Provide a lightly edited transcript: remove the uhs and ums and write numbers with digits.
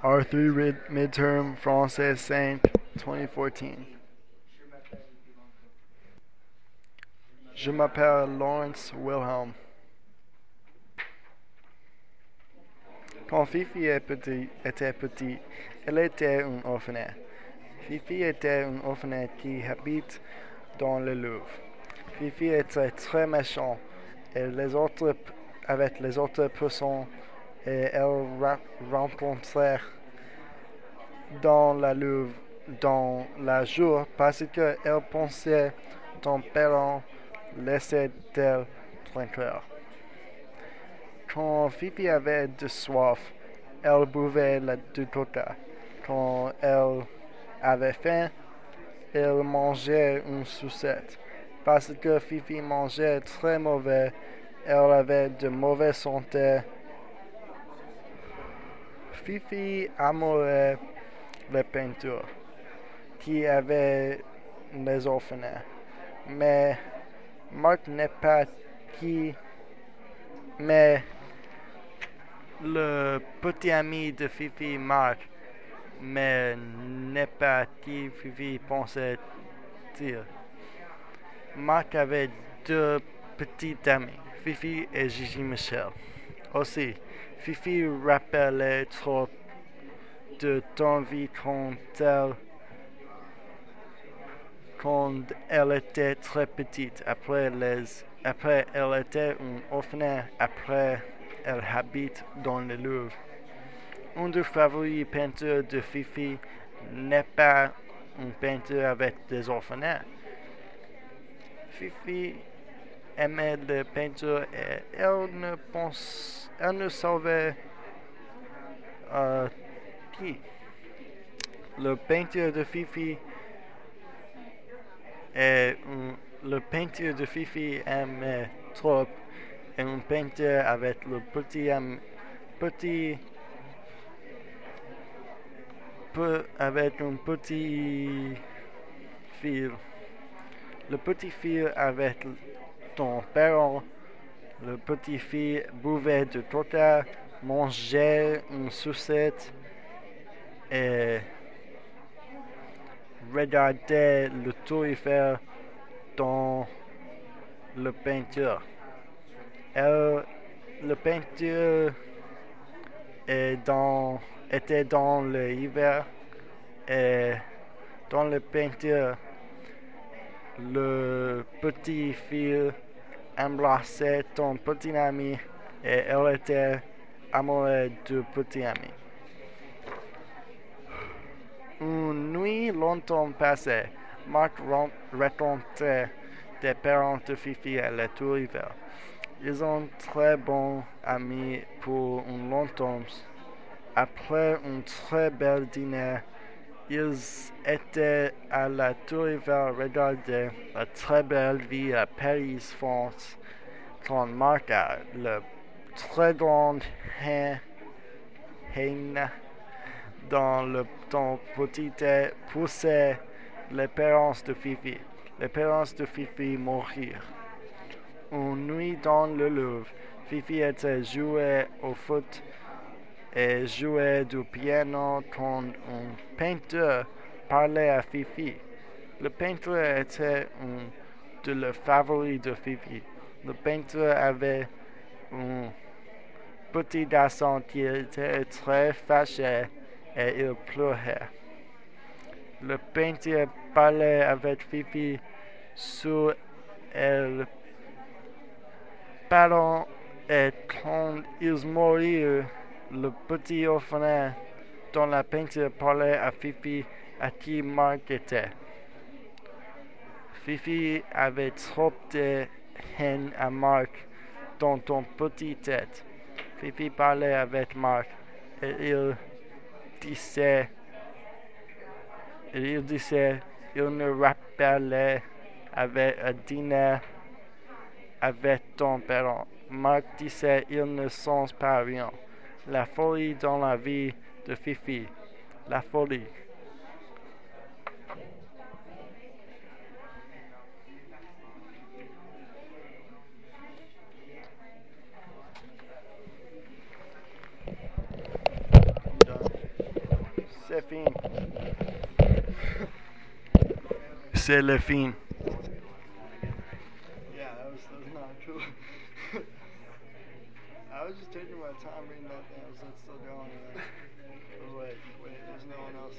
R3 Midterm Français 5 2014. Je m'appelle Lawrence Wilhelm. Quand Fifi était petit, elle était un orphelinat. Fifi était un orphelinat qui habite dans le Louvre. Fifi était très méchant et avec les autres personnes et elle rencontrait dans la Louvre dans la jour parce qu'elle pensait ton parent laissait d'elle tranquille. Quand Fifi avait de soif, elle buvait du coca. Quand elle avait faim, elle mangeait une sucette. Parce que Fifi mangeait très mauvais, elle avait de mauvaise santé. Fifi amorait les peintures qui avaient les orphelins. Mais Marc n'est pas qui. Mais le petit ami de Fifi, Marc, mais n'est pas qui Fifi pensait dire. Marc avait deux petits amis, Fifi et Gigi Michel. Aussi, Fifi rappelait trop de ton vie quand elle était très petite. Après, elle était un orphelin. Après, elle habite dans le Louvre. Une des favorites peintures de Fifi n'est pas une peinture avec des orphelins. Fifi aimait les peintures et elle ne savait qui. Le peinture de Fifi le peinture de Fifi aimait trop et une peinture avec le avec un petit fil. Le petit fil avec ton parent. Le petit fil buvait du coca, mangeait une sucette et regardait le Tour Eiffel dans la peinture. La peinture était dans l'hiver et dans la peinture, le petit fil embrassait ton petit ami et elle était amoureuse du petit ami. Une nuit longtemps passée, Marc rencontrait des parents de Fifi à la Tour Eiffel. Ils sont très bons amis pour un long temps. Après un très bel dîner, ils étaient à la Tour Eiffel regarder la très belle ville à Paris, France, quand Marc a le très grande haine dans le ton petit poussait les parents de Fifi. Les parents de Fifi moururent. Une nuit dans le Louvre, Fifi était joué au foot et jouait du piano quand un peintre parlait à Fifi. Le peintre était un de les favoris de Fifi. Le peintre avait un petit garçon qui était très fâché et il pleurait. Le peintre parlait avec Fifi sur le parent et quand ils moururent, le petit orphelin dont la peinture parlait à Fifi à qui Marc était. Fifi avait trop de haine à Marc dans ton petit tête. Fifi parlait avec Marc et disait, il nous rappelait avec un dîner avec ton parent. Marc disait, ils ne sont pas rien. La folie dans la vie de Fifi. La folie. C'est fin. C'est le fin. Yeah, that's not true. I was just taking my time reading that thing. I was still going. Wait, there's no one else.